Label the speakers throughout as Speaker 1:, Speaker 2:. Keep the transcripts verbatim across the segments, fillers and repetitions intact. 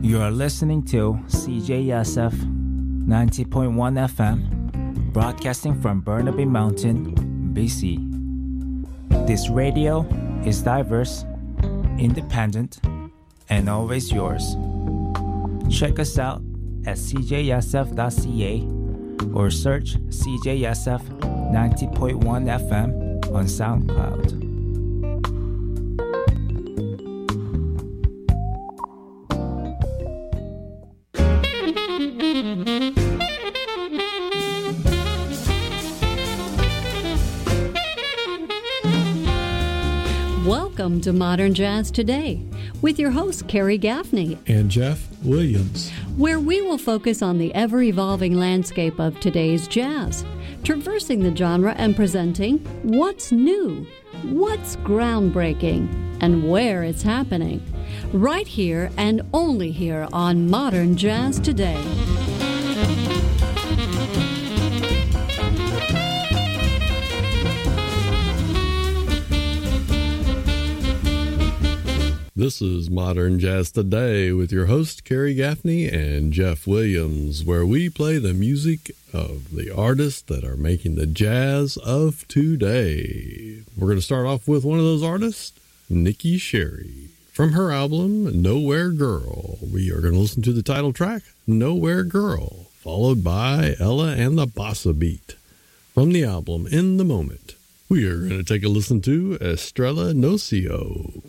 Speaker 1: You are listening to C J S F ninety point one F M, broadcasting from Burnaby Mountain, B C. This radio is diverse, independent, and always yours. Check us out at c j s f dot c a or search C J S F ninety point one F M on SoundCloud.
Speaker 2: Welcome to Modern Jazz Today with your host, Carrie Gaffney
Speaker 3: and Jeff Williams,
Speaker 2: where we will focus on the ever-evolving landscape of today's jazz, traversing the genre and presenting what's new, what's groundbreaking, and where it's happening, right here and only here on Modern Jazz Today.
Speaker 3: This is Modern Jazz Today with your host, Carrie Gaffney and Jeff Williams, where we play the music of the artists that are making the jazz of today. We're going to start off with one of those artists, Nikki Sherry. From her album, Nowhere Girl, we are going to listen to the title track, Nowhere Girl, followed by Ella and the Bossa Beat. From the album, In the Moment, we are going to take a listen to Estrella Nocio.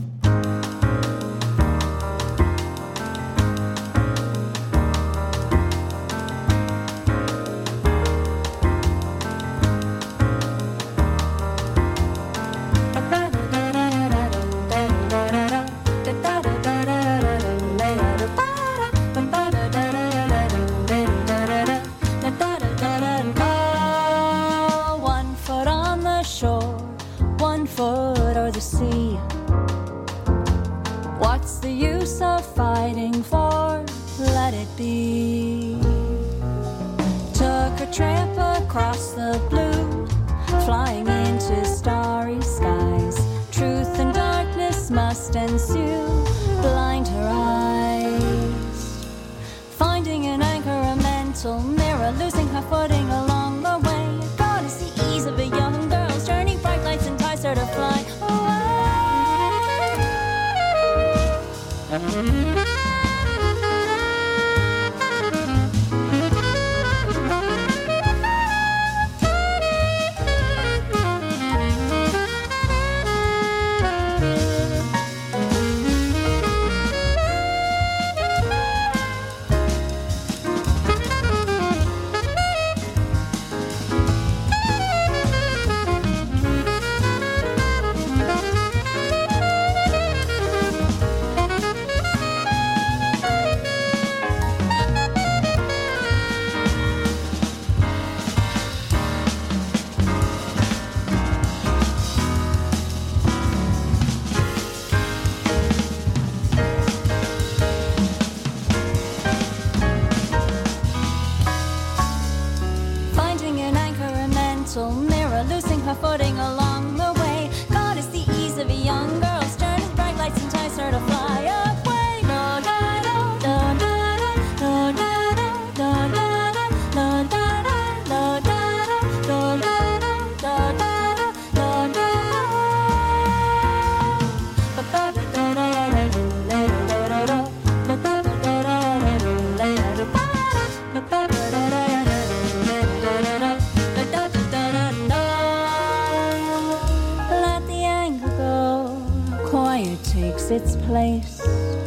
Speaker 4: Its place.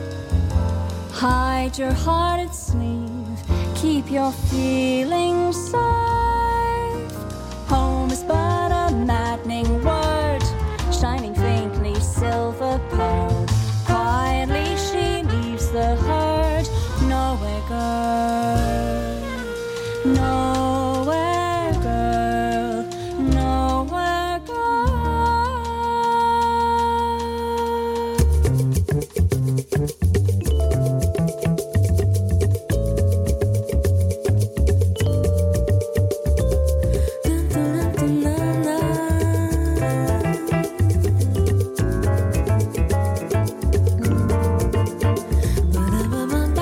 Speaker 4: Hide your heart at sleeve, keep your feelings safe. Home is but a maddening word, shining faintly silver pearled. Quietly she leaves the herd. Nowhere girl, nowhere girl, nowhere girl. Ba-da-ba-ba.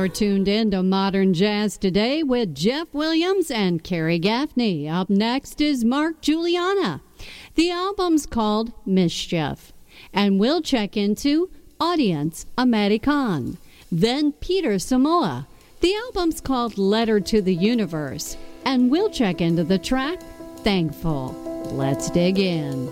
Speaker 2: You're tuned in to Modern Jazz Today with Jeff Williams and Carrie Gaffney. Up next is Mark Juliana. The album's called Mischief. And we'll check into Audience American. Then Peter Samoa. The album's called Letter to the Universe. And we'll check into the track Thankful. Let's dig in.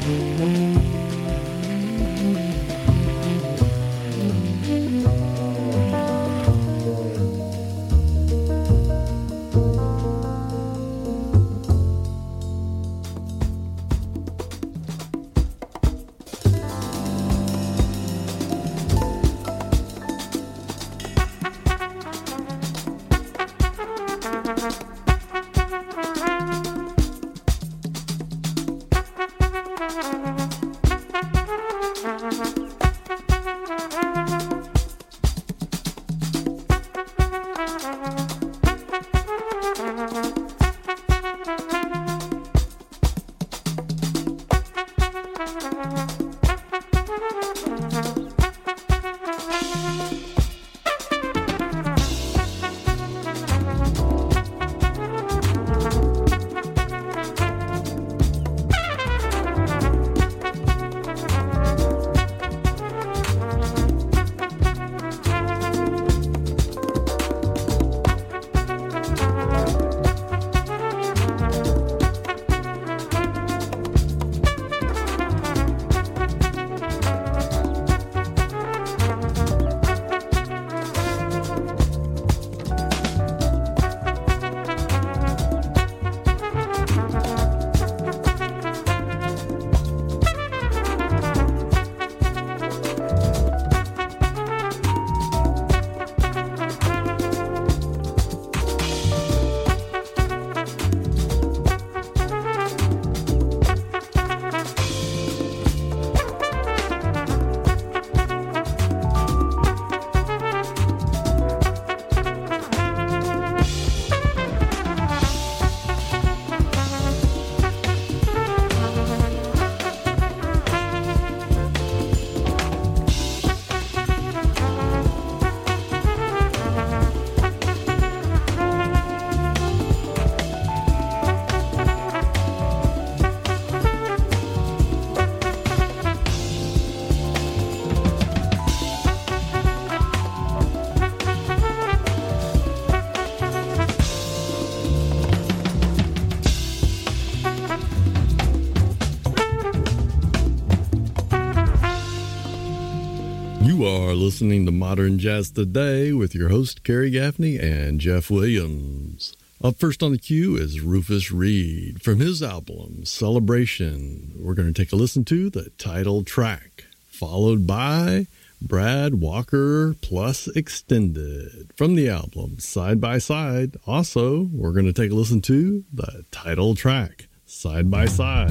Speaker 3: You are listening to Modern Jazz Today with your host, Kerry Gaffney and Jeff Williams. Up first on the queue is Rufus Reid. From his album, Celebration, we're going to take a listen to the title track, followed by Brad Walker Plus Extended. From the album, Side by Side, also, we're going to take a listen to the title track, Side by Side.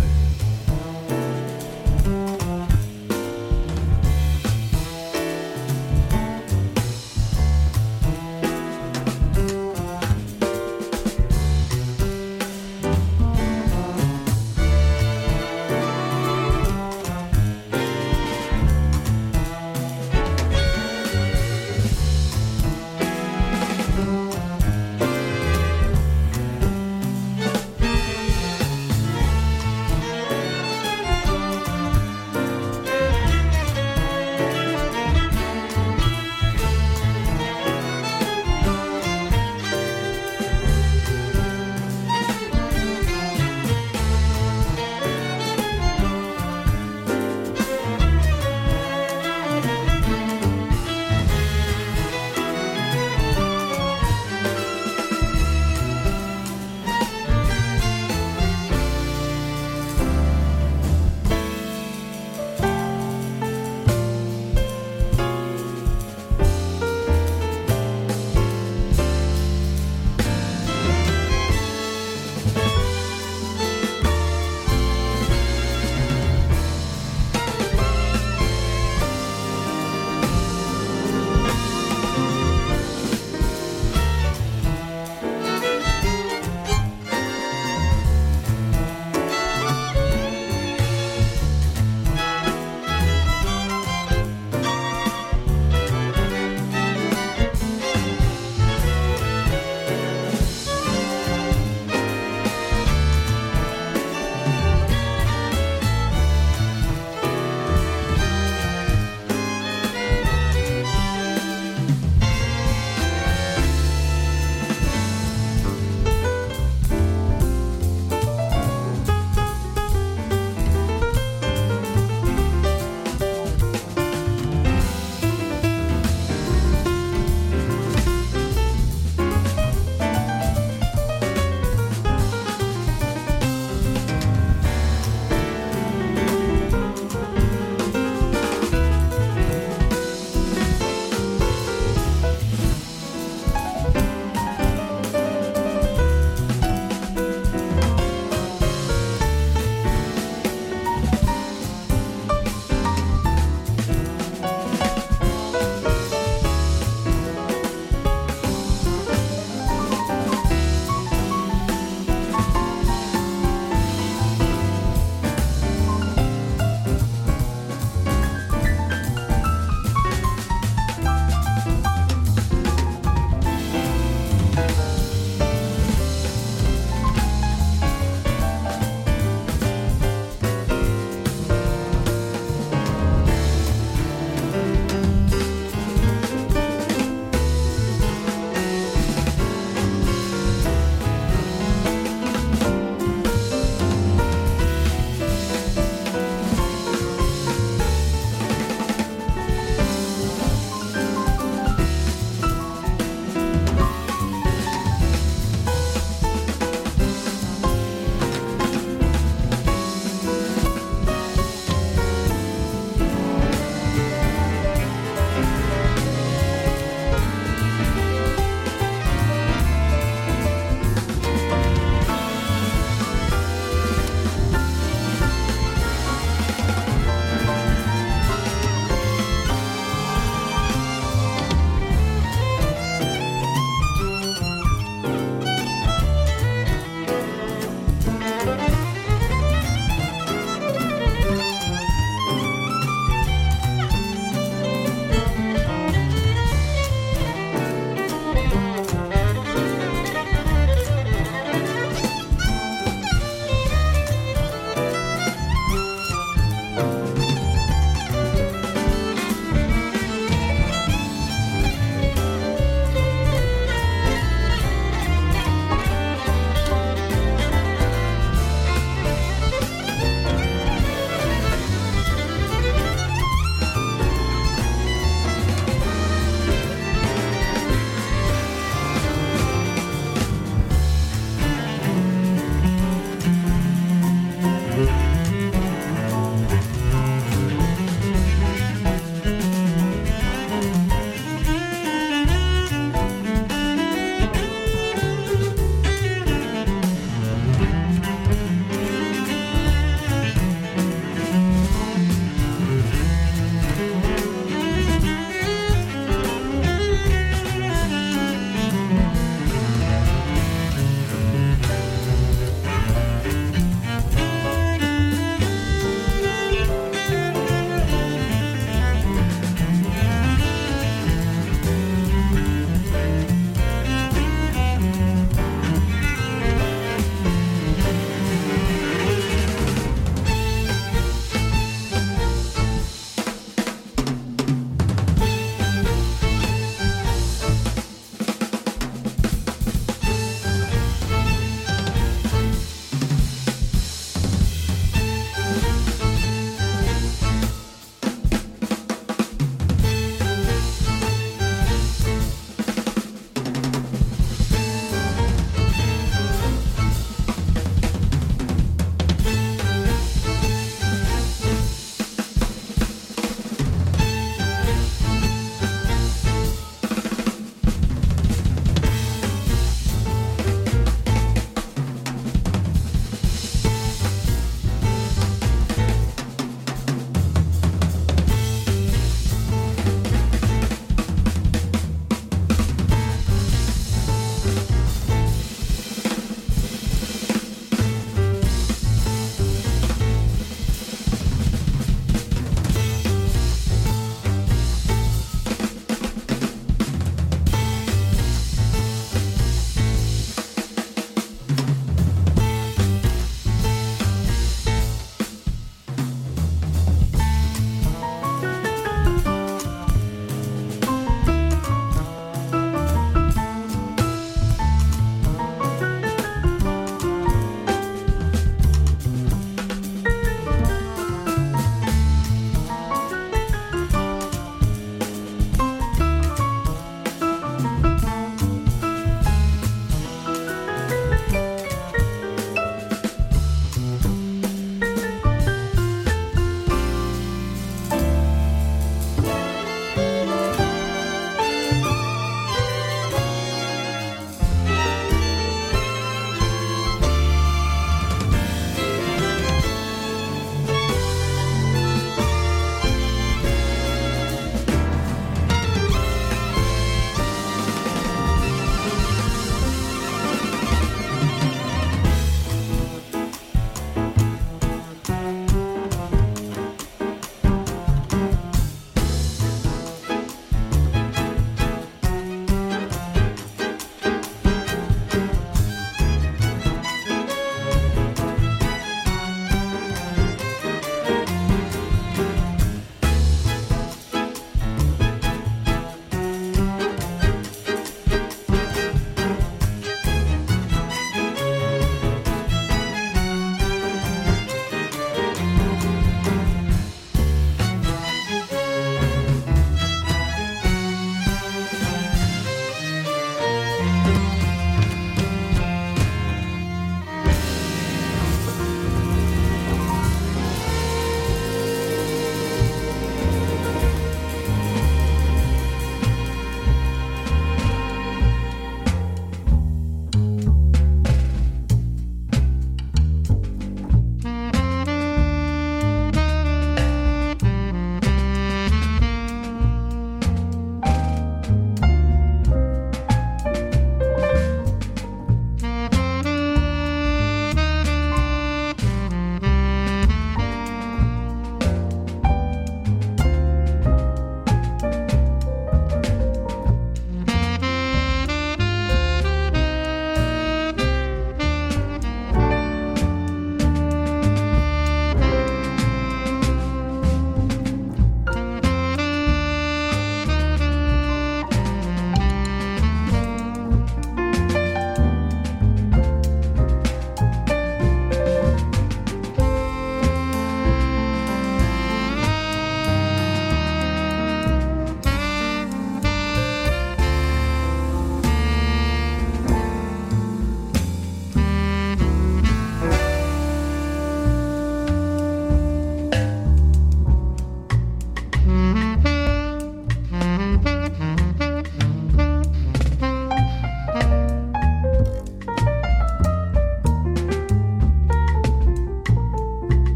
Speaker 4: Thank you.